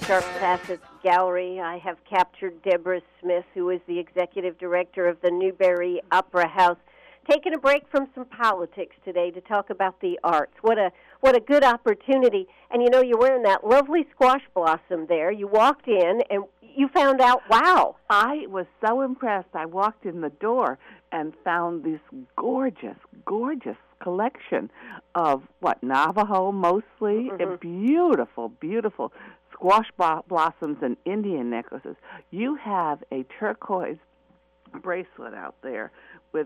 Sharp Facets Gallery. I have captured Deborah Smith, who is the executive director of the Newberry Opera House, taking a break from some politics today to talk about the arts. What a good opportunity. And you know, you're wearing that lovely squash blossom there. You walked in and you found out, wow. I was so impressed. I walked in the door and found this gorgeous, gorgeous collection of Navajo mostly, and beautiful, beautiful squash blossoms and Indian necklaces. You have a turquoise bracelet out there with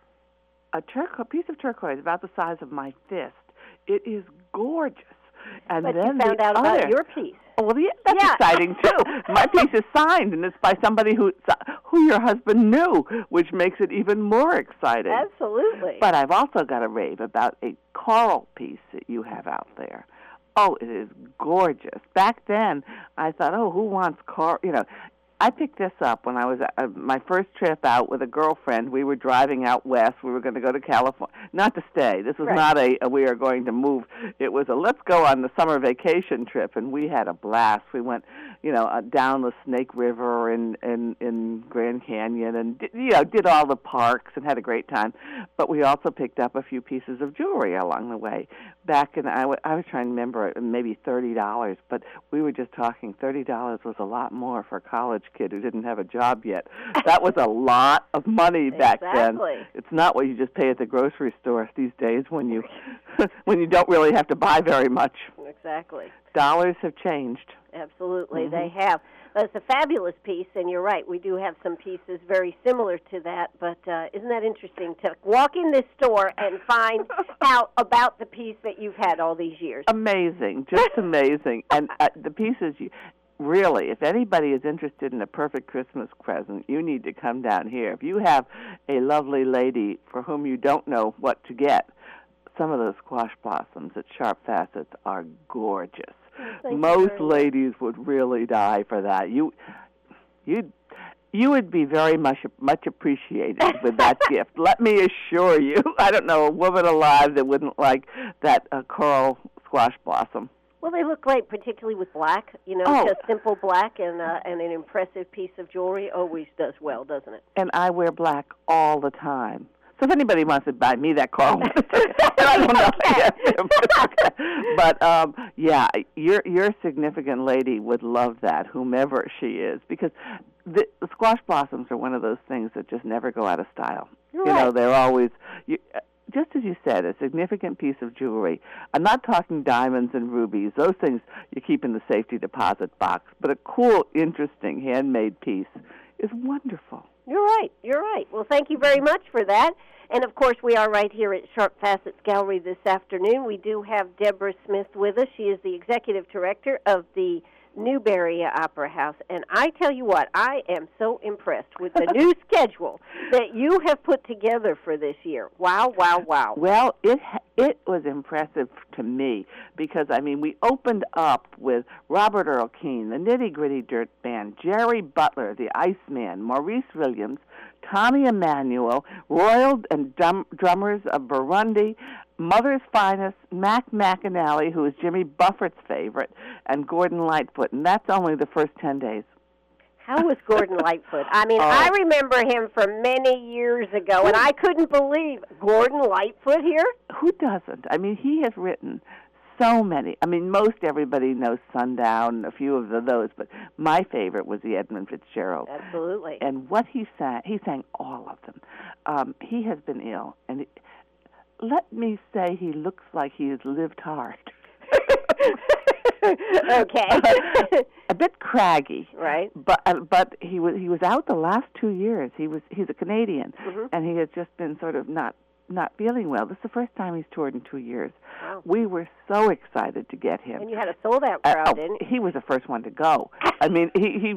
a piece of turquoise about the size of my fist. It is gorgeous. And but then you found out about your piece. Oh, well, that's exciting too. My piece is signed, and it's by somebody who your husband knew, which makes it even more exciting. Absolutely. But I've also got a rave about a coral piece that you have out there. Oh, it is gorgeous. Back then, I thought, who wants coral? You know, I picked this up when I was my first trip out with a girlfriend. We were driving out west. We were going to go to California, not to stay. This was not a we are going to move. It was a let's go on the summer vacation trip, and we had a blast. We went, down the Snake River in Grand Canyon, and did all the parks and had a great time. But we also picked up a few pieces of jewelry along the way. Back in I was trying to remember, maybe $30, but we were just talking $30 was a lot more for a college kid who didn't have a job yet. That was a lot of money back then. It's not what you just pay at the grocery store these days when you don't really have to buy very much. Exactly. Dollars have changed. Absolutely, they have. It's a fabulous piece, and you're right. We do have some pieces very similar to that, but isn't that interesting to walk in this store and find out about the piece that you've had all these years? Amazing, just amazing. And the pieces, really, if anybody is interested in a perfect Christmas present, you need to come down here. If you have a lovely lady for whom you don't know what to get, some of those squash blossoms at Sharp Facets are gorgeous. Most ladies would really die for that. You would be very much appreciated with that gift. Let me assure you. I don't know a woman alive that wouldn't like that coral squash blossom. Well, they look great, particularly with black. Just simple black and an impressive piece of jewelry always does well, doesn't it? And I wear black all the time. So if anybody wants to buy me that coral, I don't know. But your significant lady would love that, whomever she is, because the squash blossoms are one of those things that just never go out of style. Right. They're always just as you said, a significant piece of jewelry. I'm not talking diamonds and rubies; those things you keep in the safety deposit box. But a cool, interesting handmade piece is wonderful. You're right. Well, thank you very much for that. And, of course, we are right here at Sharp Facets Gallery this afternoon. We do have Deborah Smith with us. She is the executive director of the Newberry Opera House. And I tell you what, I am so impressed with the new schedule that you have put together for this year. Wow, wow, wow. Well, it was impressive to me because, we opened up with Robert Earl Keen, the Nitty Gritty Dirt Band, Jerry Butler, the Iceman, Maurice Williams, Tommy Emmanuel, Royal and Drummers of Burundi, Mother's Finest, Mac McAnally, who is Jimmy Buffett's favorite, and Gordon Lightfoot. And that's only the first 10 days. How was Gordon Lightfoot? I remember him from many years ago, and I couldn't believe Gordon Lightfoot here. Who doesn't? he has written so many. Most everybody knows Sundown, a few of those, but my favorite was the Edmund Fitzgerald. Absolutely. And what he sang all of them. He has been ill, and let me say he looks like he has lived hard. Okay. A bit craggy. Right. But he was out the last 2 years. He's a Canadian, and he has just been sort of not feeling well. This is the first time he's toured in 2 years. Wow. We were so excited to get him. And you had a sold-out crowd, didn't you? He was the first one to go.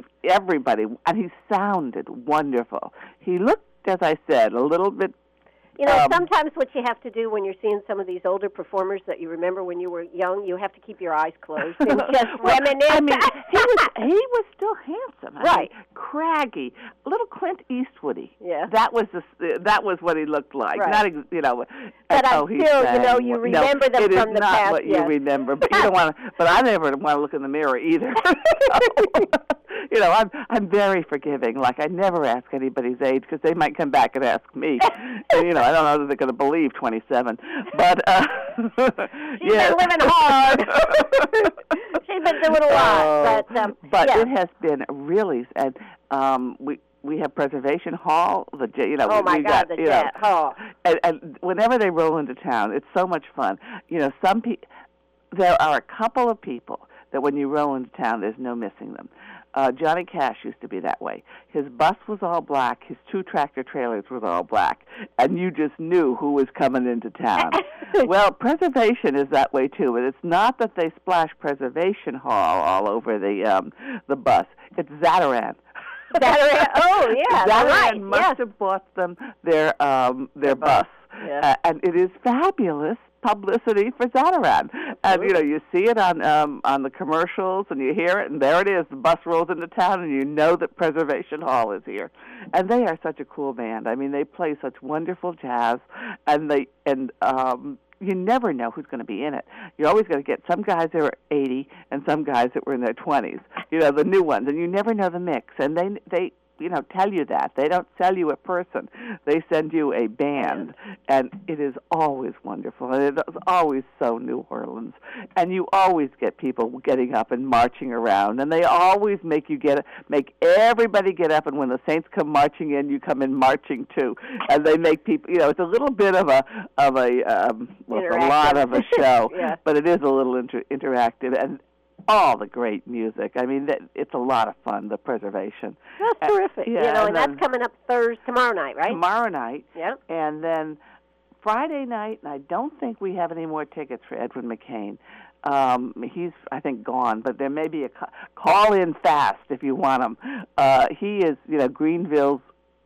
Everybody, and he sounded wonderful. He looked, as I said, a little bit You know, sometimes what you have to do when you're seeing some of these older performers that you remember when you were young, you have to keep your eyes closed and just reminisce. I mean, he was still handsome, right? Craggy, little Clint Eastwoody. Yeah, that was what he looked like. Right. Not, you know. But still, you know, you remember them from the past. It is not what you remember, but you don't want to. But I never want to look in the mirror either. So, you know, I'm very forgiving. Like, I never ask anybody's age because they might come back and ask me. And, you know, I don't know that they're going to believe 27. But she's been living hard. She's been doing a lot. But it has been really, and we have Preservation Hall. Oh my God, the Jet Hall. And whenever they roll into town, it's so much fun. You know, there are a couple of people that when you roll into town, there's no missing them. Johnny Cash used to be that way. His bus was all black. His 2 tractor trailers were all black. And you just knew who was coming into town. Well, Preservation is that way, too. But it's not that they splash Preservation Hall all over the bus. It's Zatarain. Zatarain. Oh, yeah. Zatarain must have bought them their bus. Yeah. And it is fabulous publicity for Zatarain. And, you know, you see it on the commercials, and you hear it, and there it is. The bus rolls into town, and you know that Preservation Hall is here. And they are such a cool band. I mean, they play such wonderful jazz, and you never know who's going to be in it. You're always going to get some guys that are 80 and some guys that were in their 20s, you know, the new ones, and you never know the mix. And they you know, tell you that. They don't sell you a person. They send you a band, and it is always wonderful, and it is always so New Orleans. And you always get people getting up and marching around, and they always make everybody get up, and when the Saints come marching in, you come in marching too. And they make people, you know, it's a little bit of a lot of a show, yeah. But it is a little interactive, and all the great music. I mean, it's a lot of fun, the Preservation. That's terrific. Yeah, you know, and that's coming up tomorrow night, right? Tomorrow night. Yeah. And then Friday night, and I don't think we have any more tickets for Edwin McCain. He's, I think, gone, but there may be a call in fast if you want him. He is, you know, Greenville's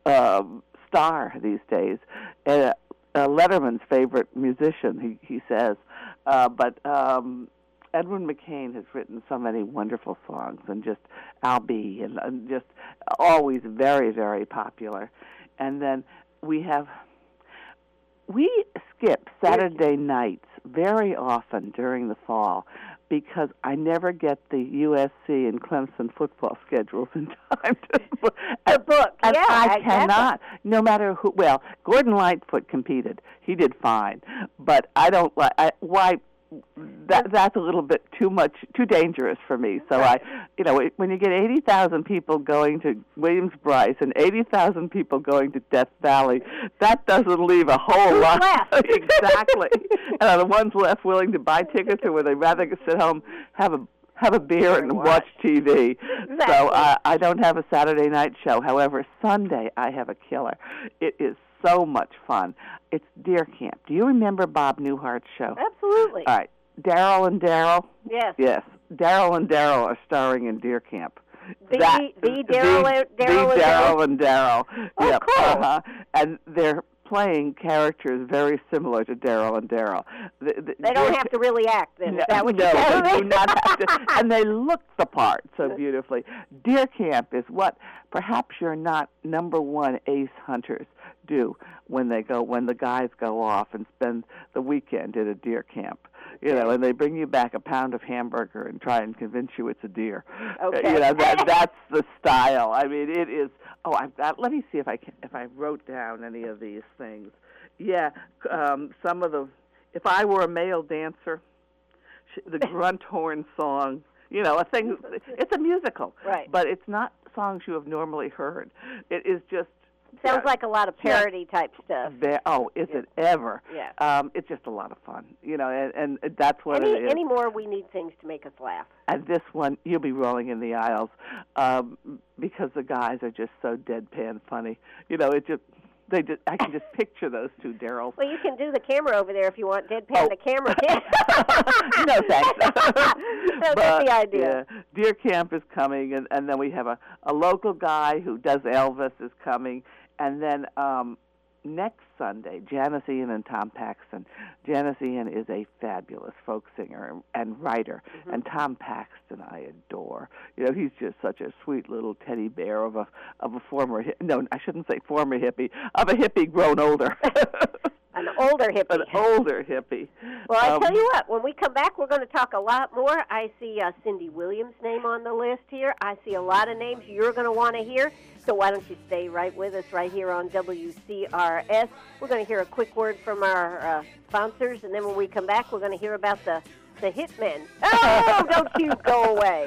star these days. Letterman's favorite musician, he says. But Edwin McCain has written so many wonderful songs, and just Al B, and just always very, very popular. And then we skip Saturday nights very often during the fall because I never get the USC and Clemson football schedules in time to book. And yeah, I exactly. cannot, no matter who. Well, Gordon Lightfoot competed. He did fine. But I don't like, why... That's a little bit too dangerous for me. So right. When you get 80,000 people going to Williams-Brice and 80,000 people going to Death Valley, that doesn't leave a whole lot. Exactly. And are the ones left willing to buy tickets, or would they rather sit home, have a beer and watch TV? Exactly. So I don't have a Saturday night show. However, Sunday I have a killer. It is so much fun. It's Deer Camp. Do you remember Bob Newhart's show? Absolutely. All right. Daryl and Daryl? Yes. Yes. Daryl and Daryl are starring in Deer Camp. The Daryl and Daryl. Oh, yep. Cool. And they're playing characters very similar to Daryl and Daryl. They don't have to really act, then. Is that what no, you're telling they me? do not have to. And they look the part so beautifully. Deer Camp is what perhaps your not number one ace hunters do when the guys go off and spend the weekend at a deer camp. You know, and they bring you back a pound of hamburger and try and convince you it's a deer. Okay. You know, that's the style. I mean, it is. Oh, let me see if I wrote down any of these things. Yeah, some of the. If I were a male dancer, the grunt horn song. You know, it's a musical, right? But it's not songs you have normally heard. It is just. Sounds like a lot of parody type stuff. Is it ever? Yeah. It's just a lot of fun, you know, and that's what it is. Anymore, we need things to make us laugh. And this one, you'll be rolling in the aisles because the guys are just so deadpan funny. You know, I can just picture those two Daryls. Well, you can do the camera over there if you want deadpan the camera. No, thanks. So that's the idea. Yeah, Deer Camp is coming, and then we have a local guy who does Elvis is coming. And then next Sunday, Janice Ian and Tom Paxton. Janice Ian is a fabulous folk singer and writer, and Tom Paxton I adore. You know, he's just such a sweet little teddy bear of a former no, I shouldn't say former hippie, of a hippie grown older. An older hippie. An older hippie. Well, I tell you what, when we come back, we're going to talk a lot more. I see Cindy Williams' name on the list here. I see a lot of names you're going to want to hear. So why don't you stay right with us right here on WCRS. We're going to hear a quick word from our sponsors, and then when we come back, we're going to hear about the hitmen. Oh, don't you go away.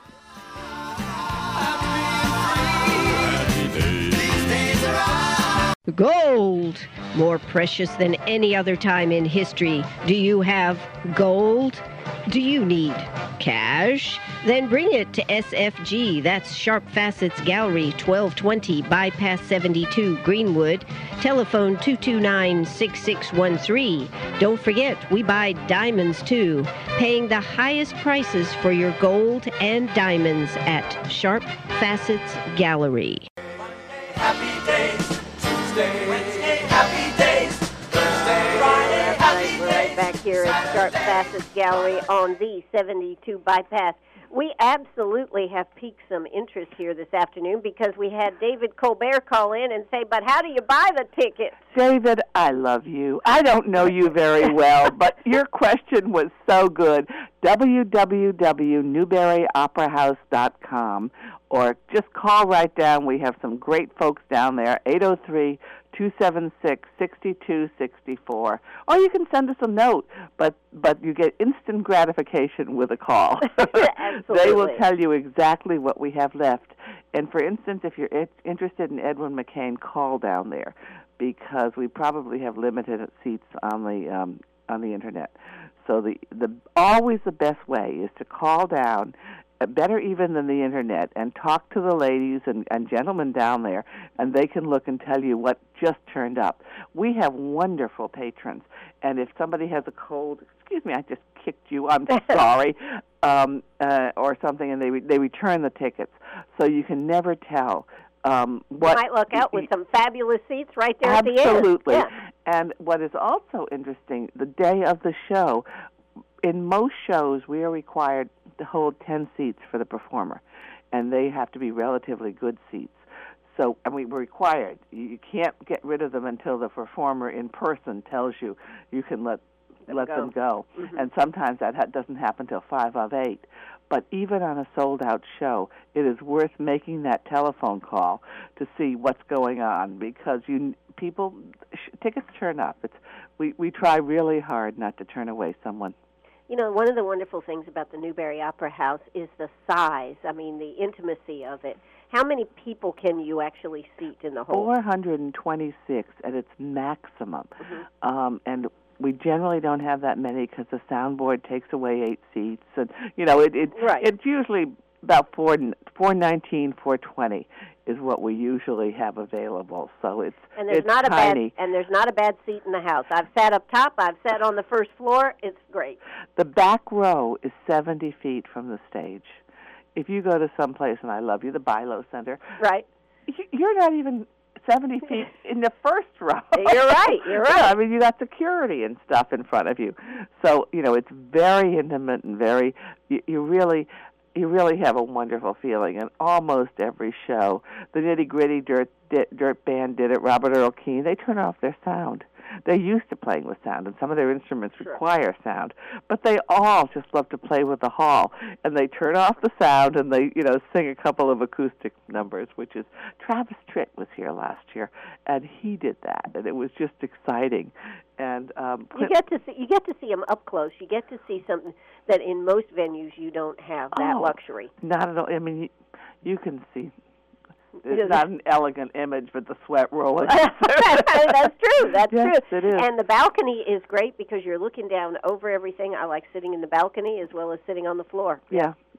Gold, more precious than any other time in history. Do you have gold? Do you need cash? Then bring it to SFG. That's Sharp Facets Gallery, 1220 Bypass 72, Greenwood. Telephone 229-6613. Don't forget, we buy diamonds too. Paying the highest prices for your gold and diamonds at Sharp Facets Gallery. Happy days. Tuesday, Wednesday, happy days. Thursday, Friday, happy days. We're right back here at Sharp Facets Gallery on the 72 Bypass. We absolutely have piqued some interest here this afternoon because we had David Colbert call in and say, but how do you buy the tickets? David, I love you. I don't know you very well, but your question was so good. www.newberryoperahouse.com, or just call right down. We have some great folks down there, 803-276-6264. Or you can send us a note, but you get instant gratification with a call. Absolutely. They will tell you exactly what we have left. And for instance, if you're interested in Edwin McCain, call down there, because we probably have limited seats on the internet. So the always the best way is to call down, better even than the internet, and talk to the ladies and gentlemen down there, and they can look and tell you what just turned up. We have wonderful patrons, and if somebody has a cold, excuse me, I just kicked you, I'm sorry, or something, and they return the tickets, so you can never tell. You might look out with some fabulous seats right there at the end. Absolutely. Yeah. And what is also interesting, the day of the show, in most shows we are required to hold 10 seats for the performer, and they have to be relatively good seats. So, and we're required. You can't get rid of them until the performer in person tells you you can let them go. Mm-hmm. And sometimes that doesn't happen till 5 of 8. But even on a sold-out show, it is worth making that telephone call to see what's going on, because tickets turn up. We try really hard not to turn away someone. You know, one of the wonderful things about the Newberry Opera House is the size. I mean, the intimacy of it. How many people can you actually seat in the whole? 426 at its maximum. Mm-hmm. And we generally don't have that many because the soundboard takes away 8 seats, and it's usually about 419, 420 is what we usually have available. So it's tiny. There's not a bad seat in the house. I've sat up top. I've sat on the first floor. It's great. The back row is 70 feet from the stage. If you go to some place, and I love you, the Bilo Center, right? You're not even 70 feet in the first row. You're right. Yeah, I mean, you got security and stuff in front of you. So, it's very intimate and very, you really have a wonderful feeling. And almost every show, the Nitty Gritty Dirt Band did it, Robert Earl Keen, they turn off their sound. They're used to playing with sound, and some of their instruments require sound. But they all just love to play with the hall, and they turn off the sound, and they, sing a couple of acoustic numbers, which is, Travis Tritt was here last year, and he did that, and it was just exciting. And you get to see them up close. You get to see something that in most venues you don't have that luxury. Not at all. I mean, you can see. It's not an elegant image with the sweat rolling. That's true. That's true. It is. And the balcony is great because you're looking down over everything. I like sitting in the balcony as well as sitting on the floor. Yeah.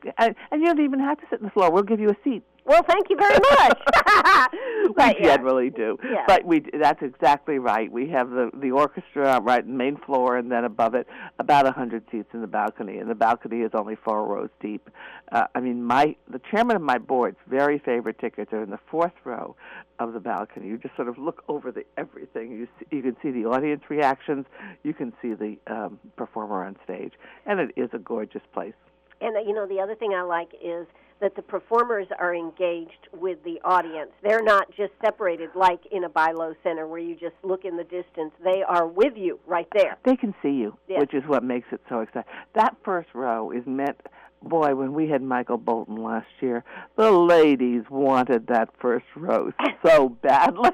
and you don't even have to sit on the floor. We'll give you a seat. Well, thank you very much. We generally do. Yeah. But that's exactly right. We have the orchestra right on the main floor, and then above it, about 100 seats in the balcony. And the balcony is only 4 rows deep. The chairman of my board's very favorite tickets are in the 4th row of the balcony. You just sort of look over everything. You can see the audience reactions. You can see the performer on stage. And it is a gorgeous place. And, the other thing I like is that the performers are engaged with the audience. They're not just separated like in a Bi-Lo Center where you just look in the distance. They are with you right there. They can see you, yes. Which is what makes it so exciting. That first row is meant, boy, when we had Michael Bolton last year, the ladies wanted that first row so badly.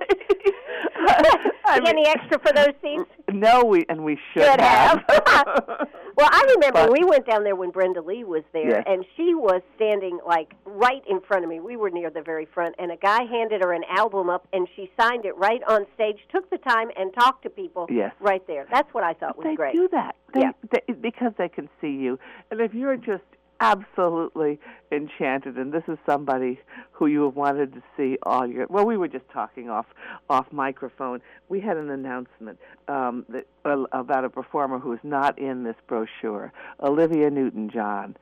Any extra for those seats? No, we should have. Well, I remember we went down there when Brenda Lee was there, yes. And she was standing like right in front of me. We were near the very front, and a guy handed her an album up, and she signed it right on stage, took the time, and talked to people yes. right there. That's what I thought was great. They do that. Because they can see you. And if you're just absolutely enchanted, and this is somebody who you have wanted to see all year. Well, we were just talking off microphone. We had an announcement about a performer who's not in this brochure, Olivia Newton-John.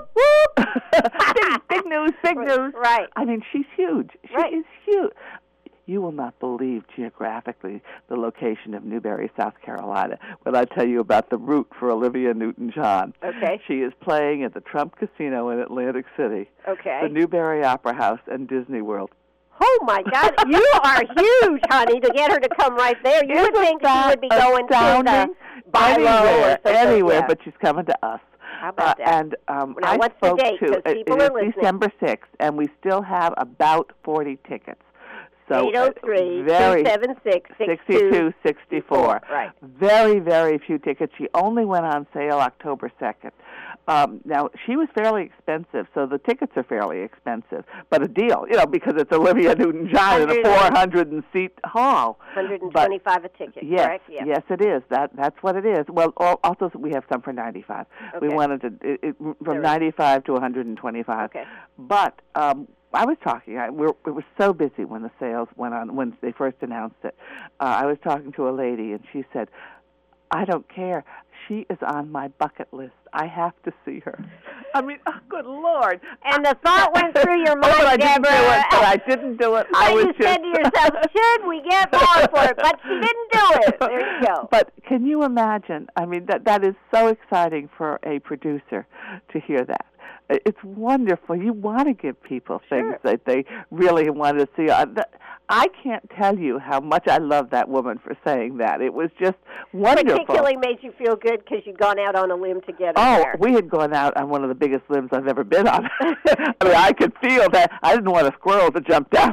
big news, big news. Right. I mean, she's huge. She is huge. You will not believe geographically the location of Newberry, South Carolina, when I tell you about the route for Olivia Newton-John. Okay. She is playing at the Trump Casino in Atlantic City, okay. the Newberry Opera House, and Disney World. Oh, my God. You are huge, honey, to get her to come right there. You would think she would be going to the Bi-Lo or anywhere, but she's coming to us. How about that? And now, I what's spoke the date? to People are listening. December 6th, and we still have about 40 tickets. So 803-276-6264. Right. Very, very few tickets. She only went on sale October 2nd. Now, she was fairly expensive, so the tickets are fairly expensive, but a deal, because it's Olivia Newton-John in a 400-seat hall. $125 a ticket, yes, correct? Yes. Yes, it is. That's what it is. Well, also we have some for $95. Okay. We wanted to from $95 to $125. Okay. But I was talking. We were so busy when the sales went on, when they first announced it. I was talking to a lady, and she said, I don't care. She is on my bucket list. I have to see her. I mean, oh, good Lord. And the thought went through your mind, I Deborah. didn't do it. I was you said to yourself, should we get more for it? But she didn't do it. There you go. But can you imagine? I mean, that is so exciting for a producer to hear that. It's wonderful. You want to give people things that they really want to see. I can't tell you how much I love that woman for saying that. It was just wonderful. Particularly made you feel good because you'd gone out on a limb to get her there. We had gone out on one of the biggest limbs I've ever been on. I mean, I could feel that. I didn't want a squirrel to jump down.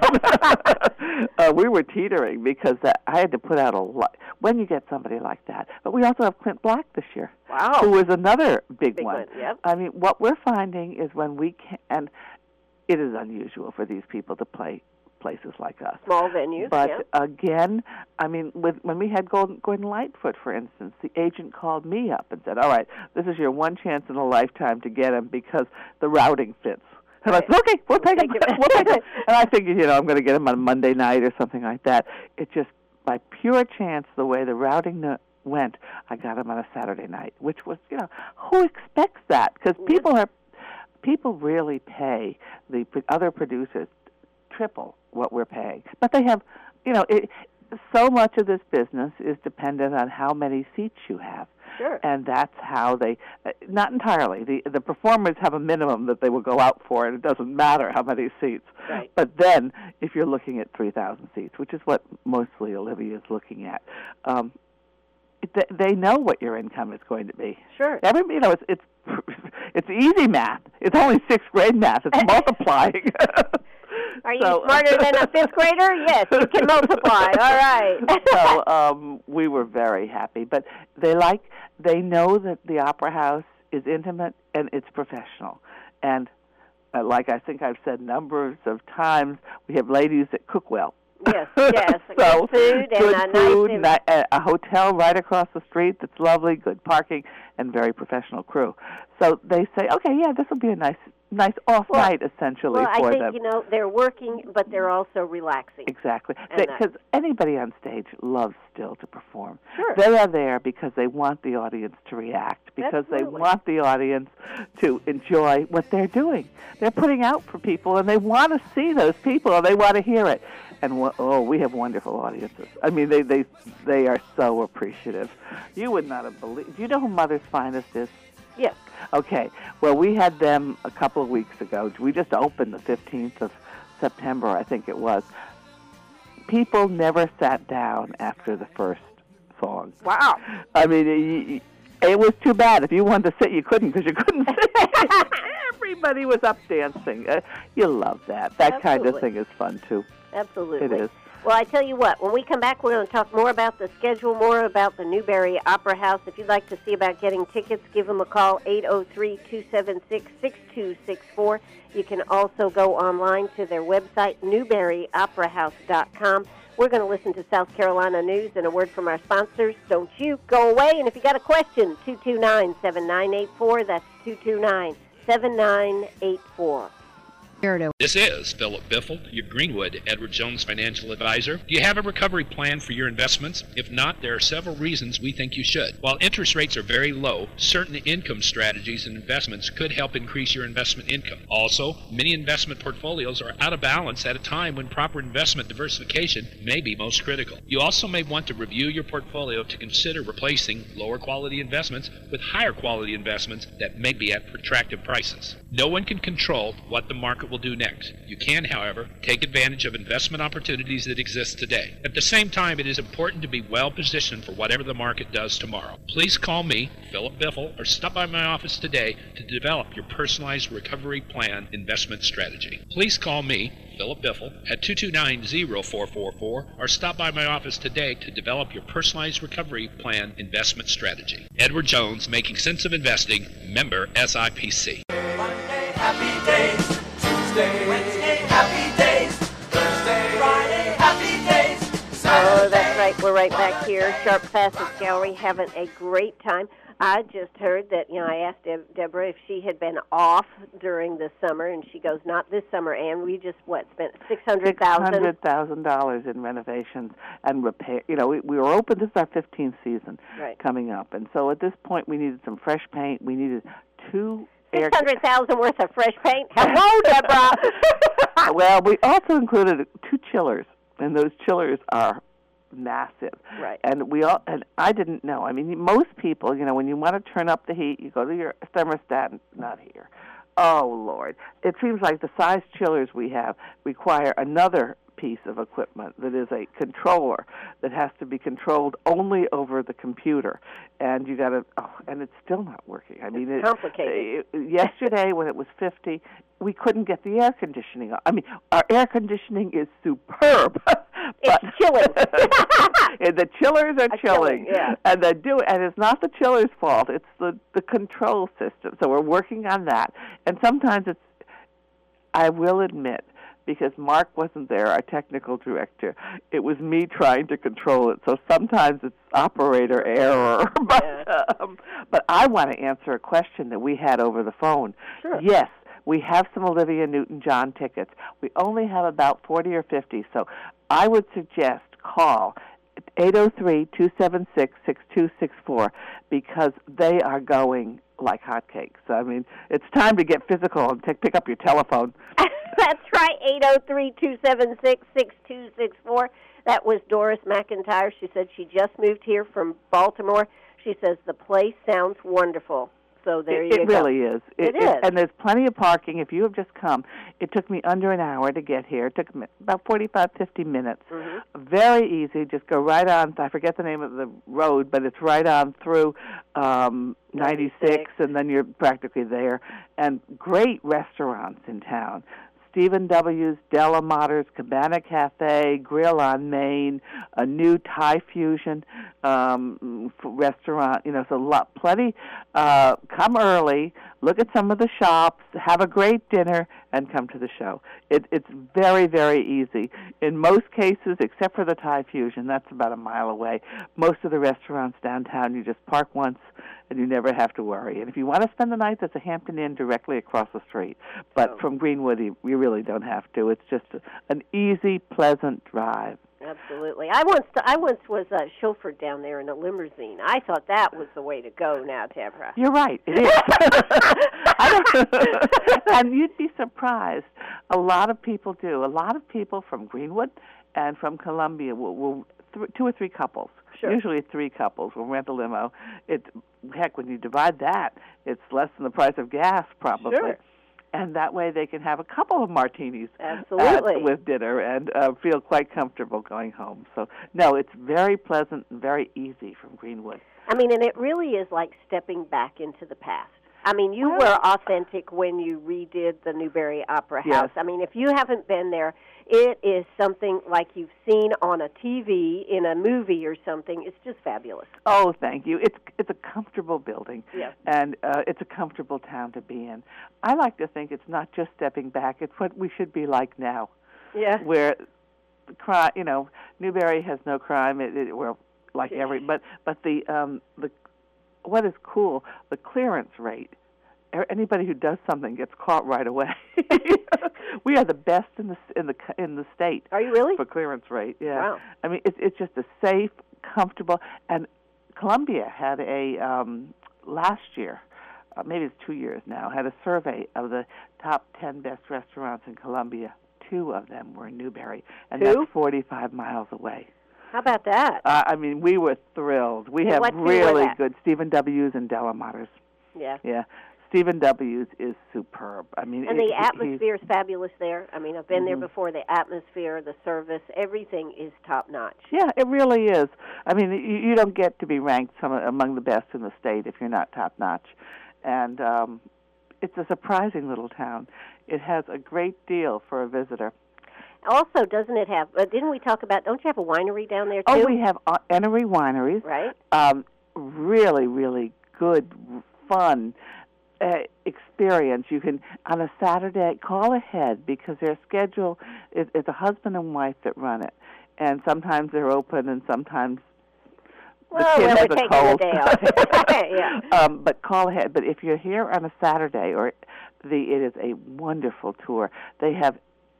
We were teetering because I had to put out a lot when you get somebody like that. But we also have Clint Black this year. Wow. Who was another big one. Yep. I mean, what we're finding is when we can, and it is unusual for these people to play places like us. Small venues, but again, I mean, when we had Gordon Lightfoot, for instance, the agent called me up and said, all right, this is your one chance in a lifetime to get him because the routing fits. And I said, okay, we'll take him. We'll take him. And I figured, I'm going to get him on Monday night or something like that. It just, by pure chance, the way the routing went, I got him on a Saturday night, which was, who expects that? Because people really pay the other producers triple what we're paying. But they have, so much of this business is dependent on how many seats you have. Sure. And that's how they, not entirely, the performers have a minimum that they will go out for, and it doesn't matter how many seats. Right. But then, if you're looking at 3,000 seats, which is what mostly Olivia is looking at, they know what your income is going to be. Sure. It's easy math. It's only 6th grade math. It's multiplying. Are you smarter than a 5th grader? Yes, you can multiply. All right. So we were very happy. But they know that the Opera House is intimate and it's professional. And like I think I've said numbers of times, we have ladies that cook well. Yes. So, good food and good nice a hotel right across the street that's lovely, good parking, and very professional crew. So they say, okay, this will be a nice nice off night, essentially, well, for I think, them. you know, they're working, but they're also relaxing. Exactly. And Because anybody on stage loves still to perform. Sure. They are there because they want the audience to react, because Absolutely. they want the audience to enjoy what they're doing. They're putting out for people, and they want to see those people, and they want to hear it. And we have wonderful audiences. I mean, they are so appreciative. You would not have believed. Do you know who Mother's Finest is? Yes. Okay. Well, we had them a couple of weeks ago. We just opened the 15th of September, I think it was. People never sat down after the first song. Wow. I mean, it was too bad. If you wanted to sit, you couldn't because you couldn't sit. Everybody was up dancing. You love that. That kind of thing is fun, too. Absolutely. It is. Well, I tell you what, when we come back, we're going to talk more about the schedule, more about the Newberry Opera House. If you'd like to see about getting tickets, give them a call, 803-276-6264. You can also go online to their website, newberryoperahouse.com. We're going to listen to South Carolina news and a word from our sponsors. Don't you go away. And if you got a question, 229-7984. That's 229-7984. This is Philip Biffle, your Greenwood Edward Jones financial advisor. Do you have a recovery plan for your investments? If not, there are several reasons we think you should. While interest rates are very low, certain income strategies and investments could help increase your investment income. Also, many investment portfolios are out of balance at a time when proper investment diversification may be most critical. You also may want to review your portfolio to consider replacing lower quality investments with higher quality investments that may be at attractive prices. No one can control what the market will do next. You can, however, take advantage of investment opportunities that exist today. At the same time, it is important to be well positioned for whatever the market does tomorrow. Please call me, Philip Biffle, or stop by my office today to develop your personalized recovery plan investment strategy. Please call me, Philip Biffle, at 229-0444, or stop by my office today to develop your personalized recovery plan investment strategy. Edward Jones, Making Sense of Investing, member SIPC. Monday, happy days. Tuesday, Wednesday, happy days. Thursday, Friday, happy days. Oh, that's right. We're right back here, Sharp Facets Gallery, having a great time. I just heard that, I asked Deborah if she had been off during the summer, and she goes, not this summer, Ann. We just, spent $600,000? $600,000 in renovations and repair. We were open. This is our 15th season coming up. And so at this point, we needed some fresh paint. We needed two $600,000 worth of fresh paint? Hello, Deborah! Well, we also included 2 chillers, and those chillers are massive. Right. And I didn't know. I mean, most people, when you want to turn up the heat, you go to your thermostat, not here. Oh, Lord. It seems like the size chillers we have require another piece of equipment that is a controller that has to be controlled only over the computer, and you got to. And it's still not working. I mean, it's complicated. Yesterday, when it was 50, we couldn't get the air conditioning on. I mean, our air conditioning is superb. It's chilling. The chillers are chilling. Yeah. And it's not the chiller's fault. It's the control system. So we're working on that. And sometimes I will admit, because Mark wasn't there, our technical director, it was me trying to control it. So sometimes it's operator error. But I want to answer a question that we had over the phone. Sure. Yes, we have some Olivia Newton-John tickets. We only have about 40 or 50, so I would suggest call 803-276-6264 because they are going like hotcakes. I mean, it's time to get physical and pick up your telephone. That's right, 803-276-6264. That was Doris McIntyre. She said she just moved here from Baltimore. She says the place sounds wonderful. So there you go. It really is. It is. And there's plenty of parking. If you have just come, it took me under an hour to get here. It took me about 45, 50 minutes. Mm-hmm. Very easy. Just go right on. I forget the name of the road, but it's right on through 96, and then you're practically there. And great restaurants in town. Stephen W.'s, Della Mater's, Cabana Cafe, Grill on Main, a new Thai fusion, restaurant. So plenty. Come early, look at some of the shops, have a great dinner, and come to the show. It's very, very easy. In most cases, except for the Thai Fusion, that's about a mile away. Most of the restaurants downtown, you just park once, and you never have to worry. And if you want to spend the night, there's a Hampton Inn directly across the street. But from Greenwood, you really don't have to. It's just an easy, pleasant drive. Absolutely. I once was chauffeured down there in a limousine. I thought that was the way to go now, Deborah. You're right. It is. And you'd be surprised. A lot of people do. A lot of people from Greenwood and from Columbia will 2 or 3 couples. Sure. Usually 3 couples will rent a limo. Heck, when you divide that, it's less than the price of gas, probably. Sure. And that way they can have a couple of martinis with dinner and feel quite comfortable going home. So, no, it's very pleasant and very easy from Greenwood. I mean, and it really is like stepping back into the past. I mean, you were authentic when you redid the Newberry Opera House. Yes. I mean, if you haven't been there, it is something like you've seen on a TV, in a movie or something. It's just fabulous. Oh, thank you. It's a comfortable building, yes. And it's a comfortable town to be in. I like to think it's not just stepping back; it's what we should be like now. Yeah. Where crime, Newberry has no crime. But the what is cool, the clearance rate. Anybody who does something gets caught right away. We are the best in the state. Are you really? For clearance rate? Yeah. Wow. I mean, it's just a safe, comfortable. And Columbia had a last year, maybe it's 2 years now, had a survey of the top 10 best restaurants in Columbia. 2 of them were in Newberry, and 2? that's 45 miles away. How about that? I mean, we were thrilled. We have really good Stephen W's and Delamaters. Yeah. Yeah. Stephen W's is superb. I mean, and the atmosphere is fabulous there. I mean, I've been there before. The atmosphere, the service, everything is top notch. Yeah, it really is. I mean, you don't get to be ranked among the best in the state if you're not top notch. And it's a surprising little town. It has a great deal for a visitor. Also, doesn't it have, didn't we talk about, don't you have a winery down there, too? Oh, we have Enery Wineries. Right. Really, really good, fun experience. You can, on a Saturday, call ahead because their schedule is a husband and wife that run it. And sometimes they're open and sometimes the kid has a cold. Day off. Yeah. But call ahead. But if you're here on a Saturday, it is a wonderful tour. They have,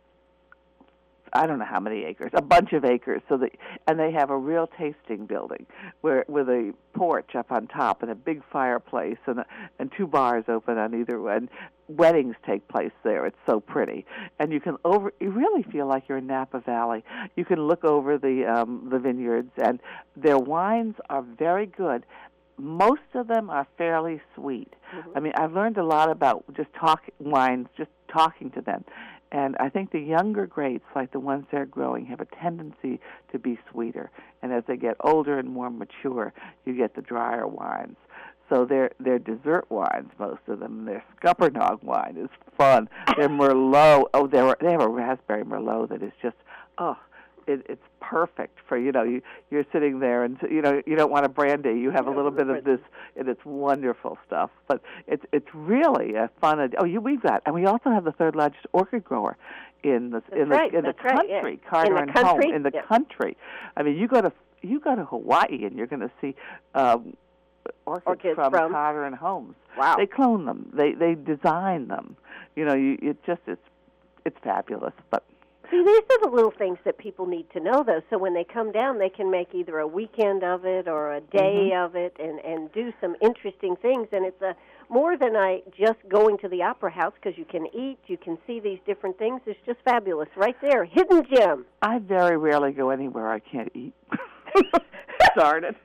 I don't know how many acres, a bunch of acres. And they have a real tasting building with a porch up on top and a big fireplace and 2 bars open on either end. Weddings take place there. It's so pretty, and you really feel like you're in Napa Valley. You can look over the vineyards, and their wines are very good. Most of them are fairly sweet. Mm-hmm. I mean, I've learned a lot about just talking to them. And I think the younger grapes, like the ones they're growing, have a tendency to be sweeter. And as they get older and more mature, you get the drier wines. So they're dessert wines, most of them. Their Scuppernong wine is fun. Their Merlot, they have a raspberry Merlot that is just, it's perfect for, you're sitting there and, you don't want a brandy. You have a little bit of this, and it's wonderful stuff. But it's really a fun, we've got, and we also have the 3rd largest orchid grower in the country, Carter and Home, in the country. I mean, you go to Hawaii and you're going to see orchids from Carter and Homes. Wow. They clone them. They design them. It's fabulous, but. See, these are the little things that people need to know, though, so when they come down, they can make either a weekend of it or a day of it and do some interesting things. And it's more than just going to the Opera House, because you can eat, you can see these different things. It's just fabulous. Right there, hidden gem. I very rarely go anywhere I can't eat. Darn it.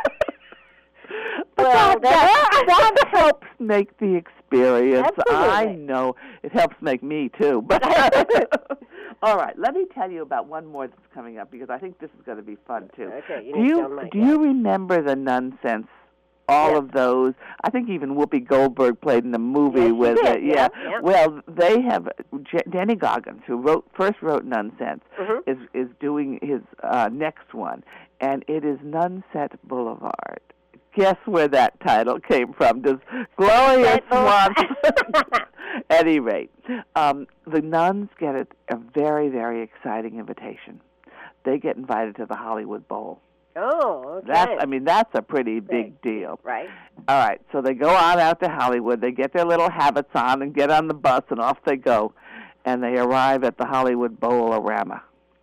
Well, that helps make the experience. Absolutely. I know it helps make me too. But all right, let me tell you about one more that's coming up because I think this is going to be fun too. Okay, do you remember the Nonsense all of those. I think even Whoopi Goldberg played in the movie with it. Yeah. Well, they have Danny Goggins, who first wrote Nunsense, is doing his next one, and it is Nunset Boulevard. Guess where that title came from? Does Gloria Swanson? At any rate, the nuns get a very, very exciting invitation. They get invited to the Hollywood Bowl. Oh, okay. That's a pretty big deal. Right. All right, so they go on out to Hollywood. They get their little habits on and get on the bus, and off they go. And they arrive at the Hollywood Bowl-orama.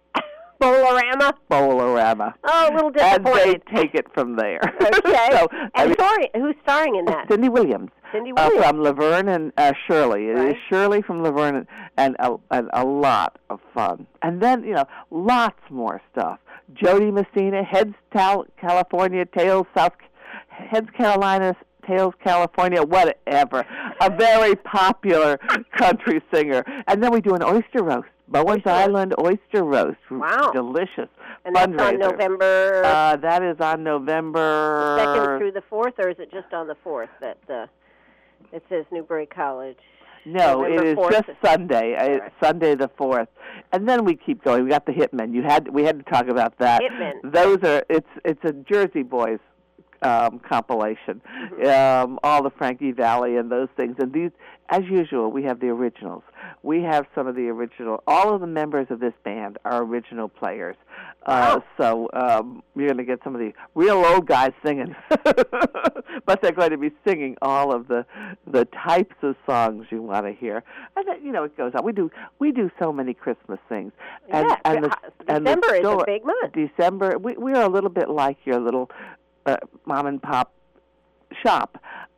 Bowl-orama. Oh, a little disappointed. And they take it from there. Okay. So, who's starring in that? Cindy Williams. From Laverne and Shirley. It is Shirley from Laverne, and a lot of fun. And then, lots more stuff. Jody Messina, Heads California, Heads Carolina, Tails California, whatever. A very popular country singer. And then we do an oyster roast. Bowen's Island oyster roast. Wow. Delicious. And that's on November... that is on November... 2nd through the 4th, or is it just on the 4th that it says Newberry College? No, November it is 4th. just Sunday. Right. Sunday the 4th. And then we keep going. We got the Hitmen. We had to talk about that. Hitmen. Those are... It's a Jersey Boys compilation. All the Frankie Valli and those things. And these, as usual, we have the originals. We have some of the original. All of the members of this band are original players. So you're going to get some of the real old guys singing. But they're going to be singing all of the types of songs you want to hear. And then, it goes on. We do so many Christmas things. December is a big month. December, we are a little bit like your little mom and pop shop.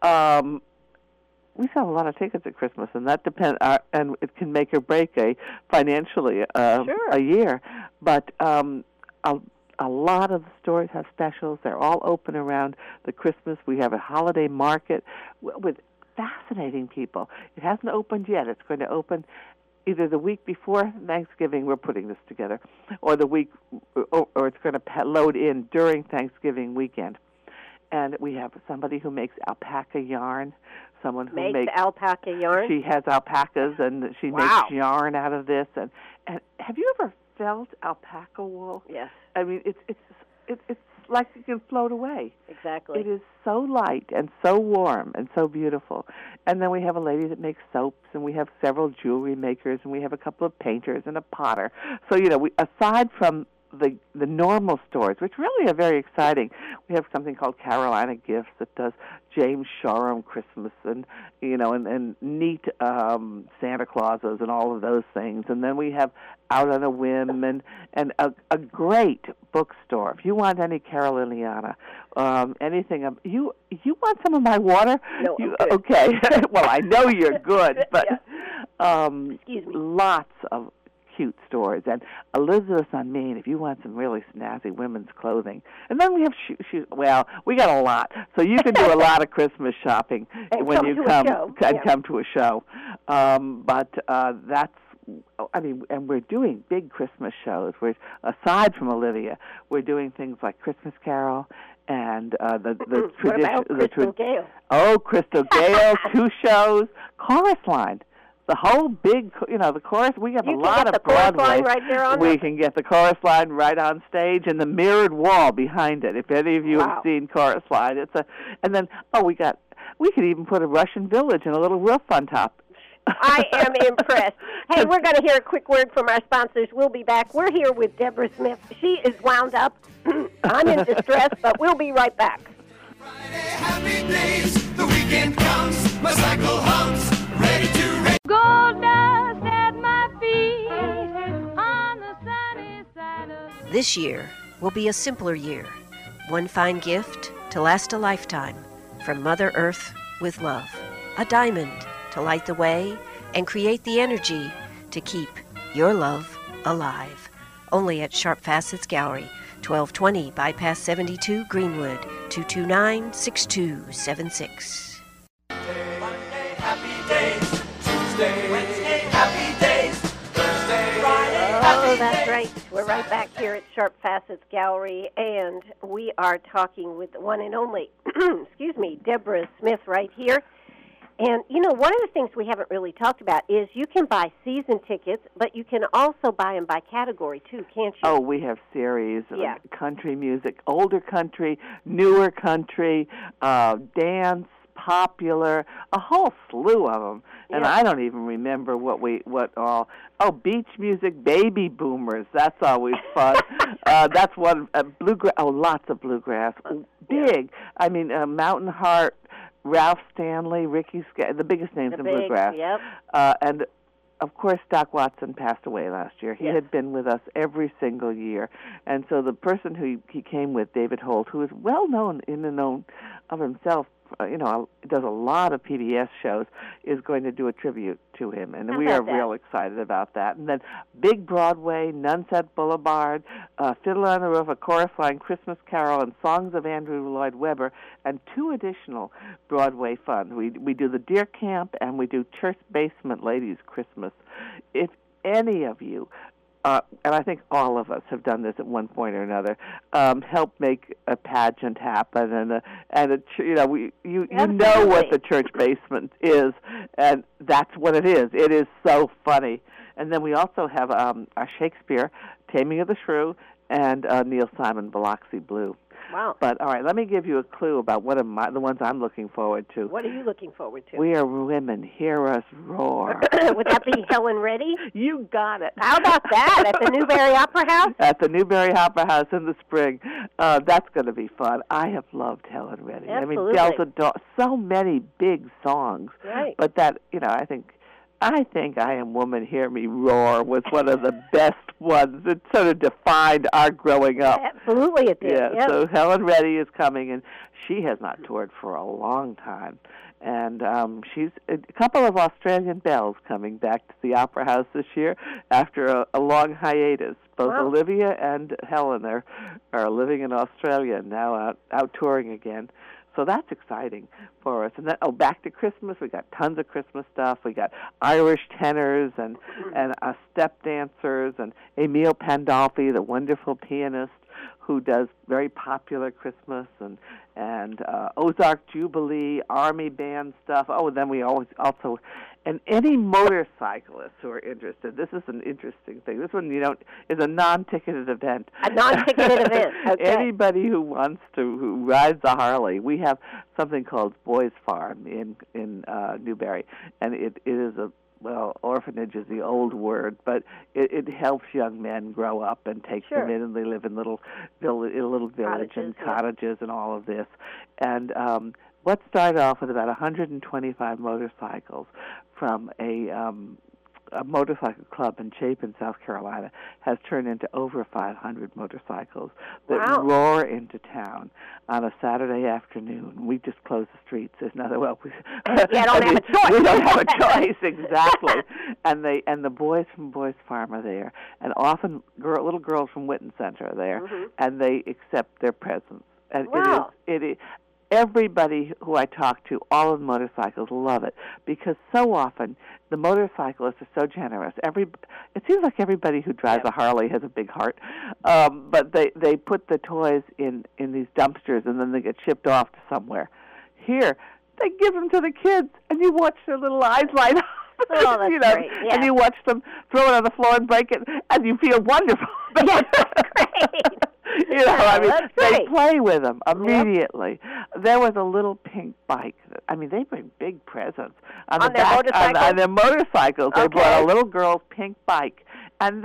We sell a lot of tickets at Christmas, and that depends, and it can make or break financially a year. But a lot of the stores have specials. They're all open around the Christmas. We have a holiday market with fascinating people. It hasn't opened yet. It's going to open either the week before Thanksgiving. We're putting this together, or the week, or it's going to load in during Thanksgiving weekend. And we have somebody who makes alpaca yarn. Someone who makes alpaca yarn. She has alpacas, and she makes yarn out of this. And have you ever felt alpaca wool? Yes. I mean, it's like it can float away. Exactly. It is so light and so warm and so beautiful. And then we have a lady that makes soaps, and we have several jewelry makers, and we have a couple of painters and a potter. So we aside from the normal stores, which really are very exciting. We have something called Carolina Gifts that does James Shoreham Christmas and neat Santa Clauses and all of those things. And then we have Out on a Whim and a great bookstore. If you want any Caroliniana, anything, you want some of my water? No, okay. Well, I know you're good, but excuse me. Lots of cute stores. And Elizabeth on Main, if you want some really snazzy women's clothing. And then we have shoes. Well, we got a lot. So you can do a lot of Christmas shopping when you come to a show. But that's, and we're doing big Christmas shows. Aside from Olivia, we're doing things like Christmas Carol and the tradition. What about Crystal Gale? Oh, Crystal Gale, 2 shows, Chorus Line. The whole big, the chorus, we have a lot of Broadway. Right there on we can get the chorus line right on stage and the mirrored wall behind it. If any of you have seen Chorus Line, and then, we could even put a Russian village and a little roof on top. I am impressed. Hey, we're going to hear a quick word from our sponsors. We'll be back. We're here with Deborah Smith. She is wound up. I'm in distress, but we'll be right back. Friday, happy days. The weekend comes. My cycle hums. Ready to race. Gold dust at my feet on the sunny side of... This year will be a simpler year. One fine gift to last a lifetime from Mother Earth with love. A diamond to light the way and create the energy to keep your love alive. Only at Sharp Facets Gallery, 1220 Bypass 72 Greenwood, 229-6276. Monday, happy days. Tuesday, Wednesday, happy days. Thursday, Friday, happy days. That's right. We're right back here at Sharp Facets Gallery, and we are talking with the one and only, Deborah Smith right here. And, one of the things we haven't really talked about is you can buy season tickets, but you can also buy them by category, too, can't you? Oh, we have series. Yeah. Country music, older country, newer country, dance, popular, a whole slew of them. And Yeah. I don't even remember what all. Oh, beach music, baby boomers. That's always fun. That's one. Bluegrass. Oh, lots of bluegrass. Big. I mean, Mountain Heart, Ralph Stanley, Ricky Scott, the biggest names in bluegrass. Yep. And of course, Doc Watson passed away last year. He Yes. had been with us every single year. And so the person who he came with, David Holt, who is well known in and known of himself, does a lot of PBS shows, is going to do a tribute to him. And How we are about that? real excited about that. And then Big Broadway, Nunset Boulevard, Fiddler on the Roof, A Chorus Line, Christmas Carol, and Songs of Andrew Lloyd Webber, and 2 additional Broadway fun. We do the Deer Camp, and we do Church Basement Ladies Christmas. If any of you, and I think all of us have done this at one point or another, help make a pageant happen, you know what the church basement is, and that's what it is. It is so funny. And then we also have our Shakespeare, Taming of the Shrew, and Neil Simon, Biloxi Blue. Wow. But all right, let me give you a clue about one of the ones I'm looking forward to. What are you looking forward to? We are women. Hear us roar. Would that be Helen Reddy? You got it. How about that? At the Newberry Opera House? At the Newberry Opera House in the spring. That's going to be fun. I have loved Helen Reddy. Absolutely. I mean, Delta Dawn, so many big songs. Right. But that, I think I Am Woman, Hear Me Roar was one of the best ones. It sort of defined our growing up. Absolutely it did. Yeah, Yep. so Helen Reddy is coming, and she has not toured for a long time. And she's a couple of Australian belles coming back to the Opera House this year after a long hiatus. Both Wow. Olivia and Helen are living in Australia now, out touring again. So that's exciting for us. And then, back to Christmas, we got tons of Christmas stuff. We got Irish tenors and step dancers, and Emil Pandolfi, the wonderful pianist who does very popular Christmas, and Ozark Jubilee, Army Band stuff. Oh, and then we also, and any motorcyclists who are interested. This is an interesting thing. This one is a non-ticketed event. A non-ticketed event. Okay. Anybody who rides a Harley. We have something called Boys Farm in Newberry, and it is orphanage is the old word, but it helps young men grow up and takes them in, and they live in a little village and cottages and all of this. And what started off with about 125 motorcycles from a motorcycle club in Chapin, South Carolina, has turned into over 500 motorcycles that roar into town on a Saturday afternoon. We just close the streets. There's nothing. Well, we don't have a choice. We don't have a choice, exactly. And the boys from Boys Farm are there, and often little girls from Witten Center are there, and they accept their presents. And it is. Everybody who I talk to, all of the motorcycles, love it because so often the motorcyclists are so generous. It seems like everybody who drives a Harley has a big heart, but they put the toys in these dumpsters and then they get shipped off to somewhere. Here, they give them to the kids, and you watch their little eyes light up. Oh, that's great. Yeah. And you watch them throw it on the floor and break it, and you feel wonderful. Yeah, that's great. They play with them immediately. Yep. There was a little pink bike. They bring big presents on the back, on their motorcycles. They brought a little girl's pink bike, and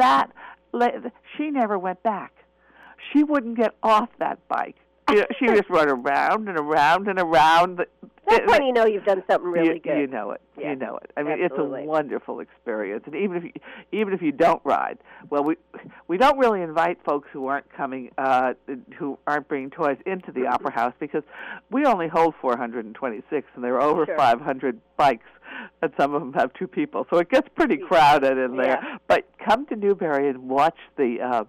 she never went back. She wouldn't get off that bike. She just run around and around and around. That's when you know you've done something really good. You know it. Yeah. You know it. Absolutely. It's a wonderful experience. And even if you don't ride, well, we don't really invite folks who aren't coming, who aren't bringing toys into the Opera House because we only hold 426, and there are over 500 bikes, and some of them have 2 people, so it gets pretty crowded in there. But come to Newberry and watch the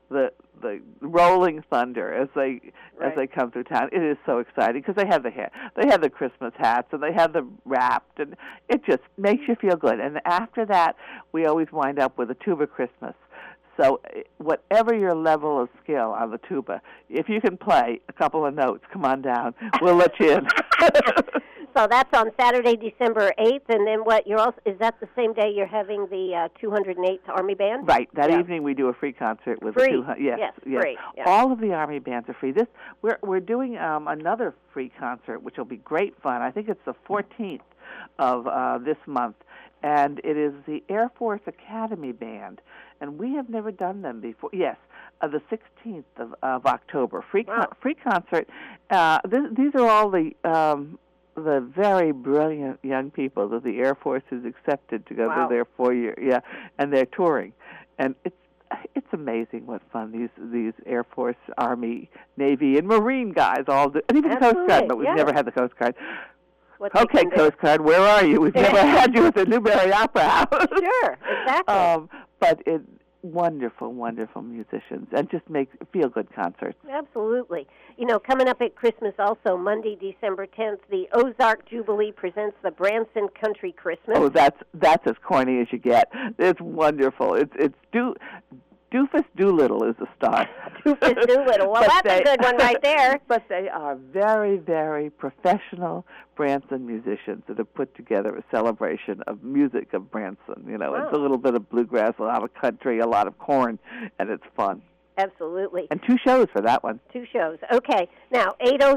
rolling thunder as they come through town. It is so exciting because they have the Christmas hats and they have them wrapped, and it just makes you feel good. And after that, we always wind up with a Tuba Christmas. So whatever your level of skill on the tuba, if you can play a couple of notes, come on down. We'll let you in. So that's on Saturday, December 8th, and then what? You're also, is that the same day you're having the 208th Army Band? Right. That evening we do a free concert with free. the 200. Yes, free. Yeah. All of the Army bands are free. We're doing another free concert, which will be great fun. I think it's the 14th of this month, and it is the Air Force Academy Band, and we have never done them before. Yes. The 16th of October, free concert. These are all the very brilliant young people that the Air Force has accepted to go to their 4-year, and they're touring, and it's amazing what fun these Air Force, Army, Navy, and Marine guys all do, and even the Coast Guard, but we've never had the Coast Guard. Okay, Coast Guard, where are you? We've never had you at the Newberry Opera House. Sure, exactly. But wonderful, wonderful musicians, and just make feel-good concerts. Absolutely. Coming up at Christmas also, Monday, December 10th, the Ozark Jubilee presents the Branson Country Christmas. Oh, that's as corny as you get. It's wonderful. It's Doofus Doolittle is the star. Doofus Doolittle. Well, that's a good one right there. But they are very, very professional Branson musicians that have put together a celebration of music of Branson. It's a little bit of bluegrass, a lot of country, a lot of corn, and it's fun. Absolutely. And 2 shows for that one. 2 shows. Okay. Now,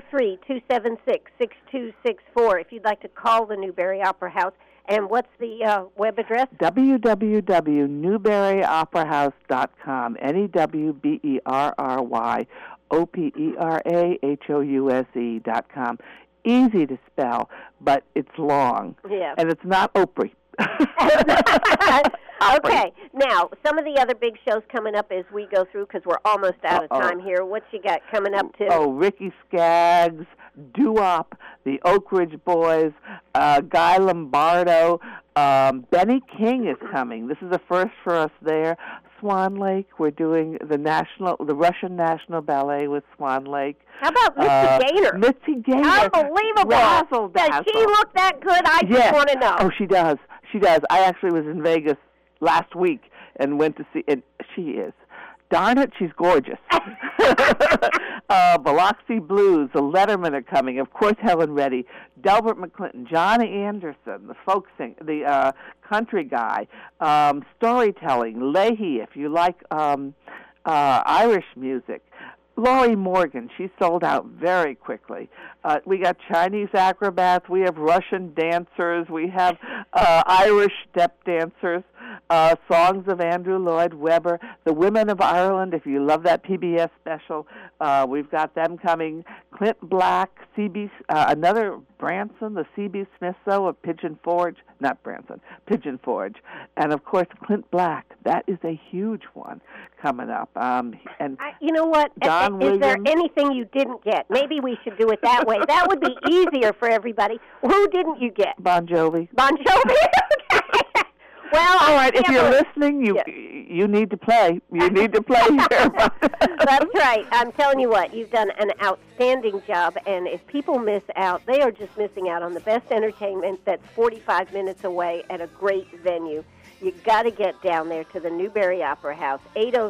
803-276-6264 if you'd like to call the Newberry Opera House. And what's the web address? www.newberryoperahouse.com. NEWBERRYOPERAHOUSE.com. Easy to spell, but it's long. Yeah. And it's not Opry. Okay. Now, some of the other big shows coming up as we go through, because we're almost out of time here. What you got coming up to? Oh, Ricky Skaggs, Doo-Wop, the Oak Ridge Boys, Guy Lombardo, Benny King is coming. This is a first for us there. Swan Lake, we're doing the Russian National Ballet with Swan Lake. How about Mitzi Gaynor? Mitzi Gaynor. Unbelievable. Does she look that good? I just want to know. Oh, she does. She does. I actually was in Vegas last week and went to see, and she is. Darn it, she's gorgeous. Biloxi Blues, the Lettermen are coming. Of course, Helen Reddy, Delbert McClinton, John Anderson, the folk singer, the country guy, storytelling, Leahy, if you like Irish music. Laurie Morgan, she sold out very quickly. We got Chinese acrobats. We have Russian dancers. We have Irish step dancers. Songs of Andrew Lloyd Webber. The Women of Ireland, if you love that PBS special, we've got them coming. Clint Black, another Branson, the C.B. Smith of Pigeon Forge. Not Branson, Pigeon Forge. And, of course, Clint Black. That is a huge one coming up. You know what? Is there anything you didn't get? Maybe we should do it that way. That would be easier for everybody. Who didn't you get? Bon Jovi. Bon Jovi? Well, all right. If you're listening, you need to play. You need to play here. That's right. I'm telling you what, you've done an outstanding job, and if people miss out, they are just missing out on the best entertainment that's 45 minutes away at a great venue. You got to get down there to the Newberry Opera House,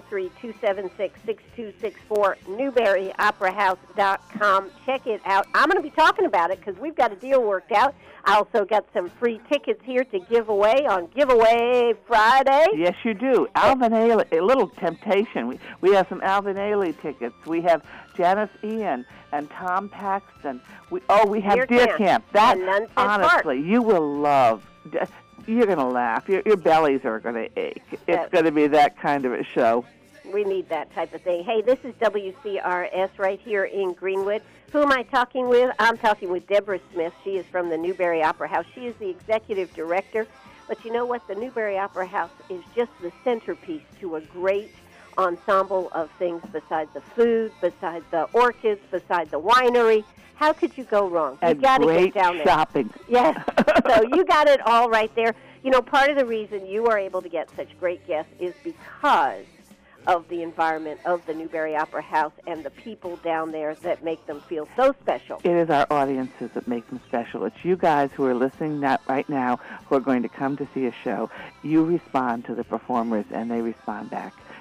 803-276-6264, newberryoperahouse.com. Check it out. I'm going to be talking about it because we've got a deal worked out. I also got some free tickets here to give away on Giveaway Friday. Yes, you do. Alvin Ailey, a little temptation. We have some Alvin Ailey tickets. We have Janice Ian and Tom Paxton. We have Deer Camp. That, honestly, you will love. You're going to laugh. Your bellies are going to ache. It's going to be that kind of a show. We need that type of thing. Hey, this is WCRS right here in Greenwood. Who am I talking with? I'm talking with Deborah Smith. She is from the Newberry Opera House. She is the executive director. But you know what? The Newberry Opera House is just the centerpiece to a great ensemble of things besides the food, besides the orchids, besides the winery. How could you go wrong? You got to get down there. Shopping. Yes. So you got it all right there. You know, part of the reason you are able to get such great guests is because of the environment of the Newberry Opera House and the people down there that make them feel so special. It is our audiences that make them special. It's you guys who are listening right now who are going to come to see a show. You respond to the performers, and they respond back.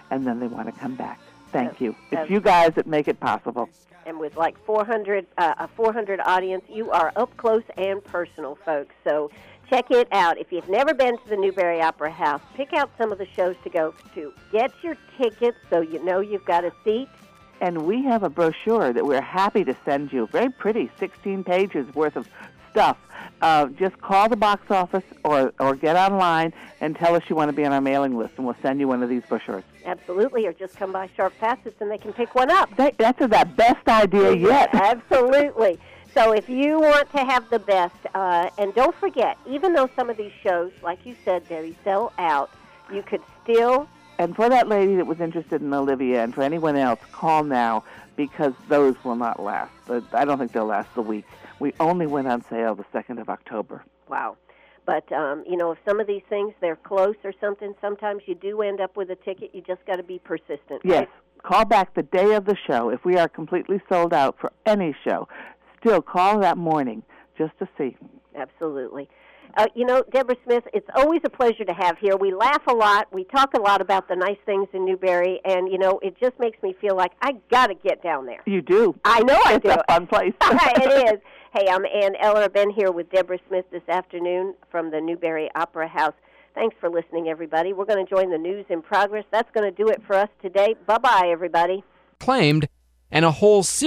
and then they want to come back. Thank you. It's you guys that make it possible. And with like 400 audience, you are up close and personal, folks. So check it out. If you've never been to the Newberry Opera House, pick out some of the shows to go to. Get your tickets so you know you've got a seat. And we have a brochure that we're happy to send you. Very pretty, 16 pages worth of stuff. Just call the box office or get online and tell us you want to be on our mailing list, and we'll send you one of these brochures. Absolutely, or just come by Sharp Facets and they can pick one up. That's the best idea yet. Absolutely. So if you want to have the best, and don't forget, even though some of these shows, like you said, Debbie, sell out, you could still... And for that lady that was interested in Olivia, and for anyone else, call now, because those will not last. I don't think they'll last the week. We only went on sale the 2nd of October. Wow. But, if some of these things, they're close or something, sometimes you do end up with a ticket. You just got to be persistent. Yes. Right? Call back the day of the show. If we are completely sold out for any show, still call that morning just to see. Absolutely. Deborah Smith, it's always a pleasure to have here. We laugh a lot. We talk a lot about the nice things in Newberry, and, it just makes me feel like I got to get down there. You do. I know I do. It's a fun place. It is. Hey, I'm Ann Eller. I've been here with Deborah Smith this afternoon from the Newberry Opera House. Thanks for listening, everybody. We're going to join the News in Progress. That's going to do it for us today. Bye-bye, everybody. Claimed, and a whole